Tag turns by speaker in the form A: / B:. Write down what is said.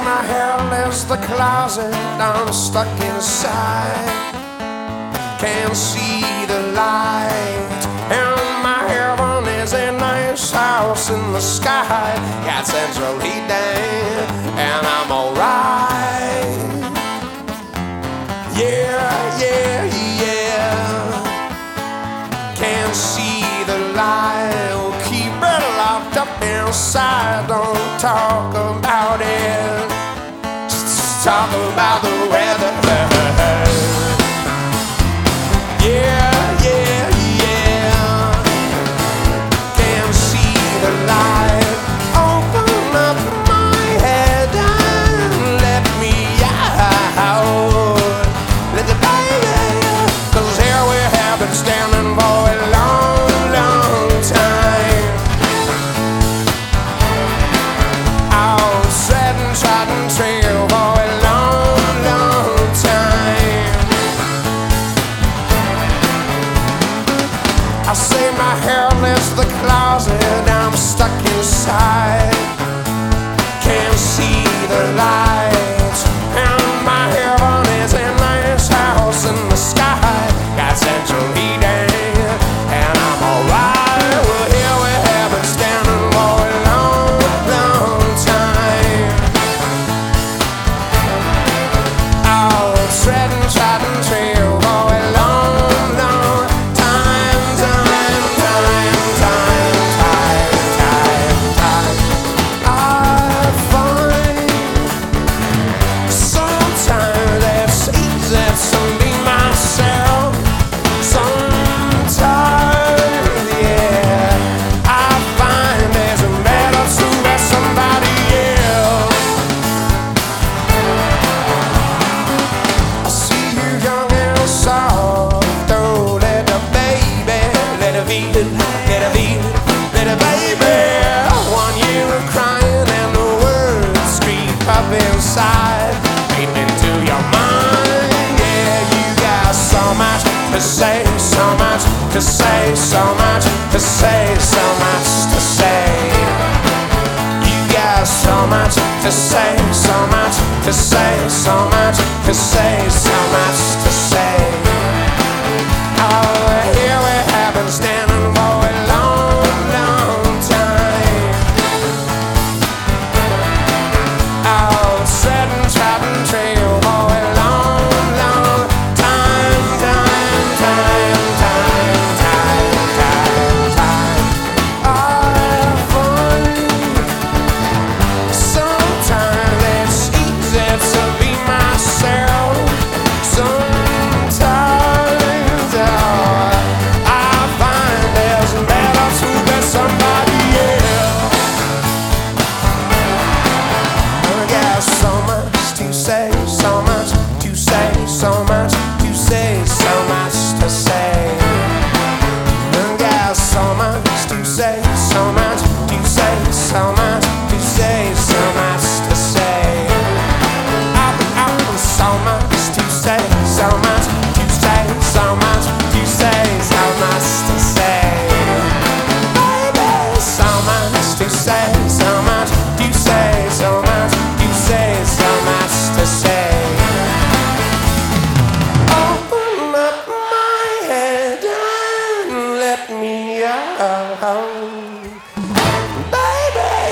A: my hell is the closet I'm stuck inside. Can't see the light, and my heaven is a nice house in the sky. Got central heating, and I'm alright. Yeah, yeah, yeah. Can't see the light, oh, keep it locked up inside. Don't talk about it, just talk about the weather. Yeah, yeah, yeah. Can't see the light. Open up my head and let me out. Let the baby, 'cause here we have been standing for a long, long time. Out treading, trotting trail for a long, long time. I say my hair lifts the closet I'm stuck inside. Can't see the lights, and my heaven is a nice house in the sky. Got central heating, and I'm alright. Well, here we have been standing for a long, long time. Out treading, trotting trail for a long, long time, time, time, time, time, time, time. I find sometimes it's easy to be myself. Sometimes, yeah, I find it's better to be somebody else. I see you young and soft, oh, little baby, little baby, little baby, little baby. Want you crying and the words creep up inside, creep into your mind. Yeah, you got so much to say, so much to say, so much to say, so much to say. You got so much to say, so much to say, so much to say, so much to say. Oh, here we have been standing for a long, long time. Out treading, trotting trail for a long, long time, time, time, time, time, time, time. I find sometimes it's easy to be myself. Sometimes, oh, I find it's better to be somebody else. I got so much to say, so much to say, so much to say, so much to say. I got so much to say, so much to say, so much to say, so much to say. So much to say, so much to say, so much to say, so much to say. Baby, so much to say, so much to say, so much to say, so much to say. Open up my head and let me out.